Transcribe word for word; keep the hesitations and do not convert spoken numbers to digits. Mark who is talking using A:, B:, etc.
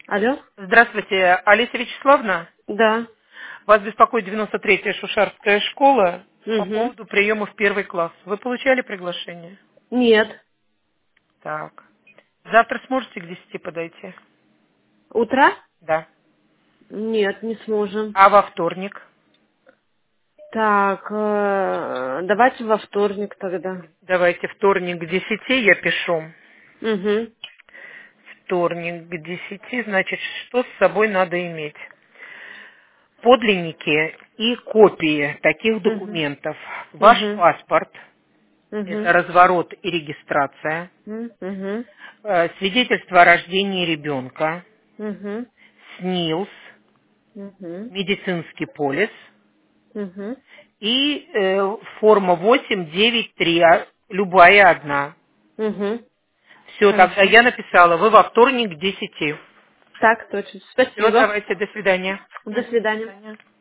A: Алло?
B: Здравствуйте, Олеся Вячеславовна.
A: Да.
B: Вас беспокоит девяносто третья Шушарская школа по
A: Угу.
B: поводу приема в первый класс. Вы получали приглашение?
A: Нет.
B: Так. Завтра сможете к десяти подойти?
A: Утро?
B: Да.
A: Нет, не сможем.
B: А во вторник?
A: Так, э, давайте во вторник тогда.
B: Давайте вторник к десяти я пишу.
A: Угу.
B: Вторник к десяти, значит, что с собой надо иметь? Подлинники и копии таких
A: Угу.
B: документов. Ваш
A: Угу.
B: паспорт, это
A: Угу.
B: разворот и регистрация.
A: Угу.
B: Э, Свидетельство о рождении ребенка.
A: Угу.
B: СНИЛС,
A: Угу.
B: медицинский полис
A: Угу.
B: и э, форма восемь девять три, а, любая одна.
A: Угу.
B: Все, тогда
A: Хорошо.
B: я написала, вы во вторник к десяти.
A: Так, точно.
B: Все,
A: Спасибо.
B: давайте, до свидания.
A: До свидания.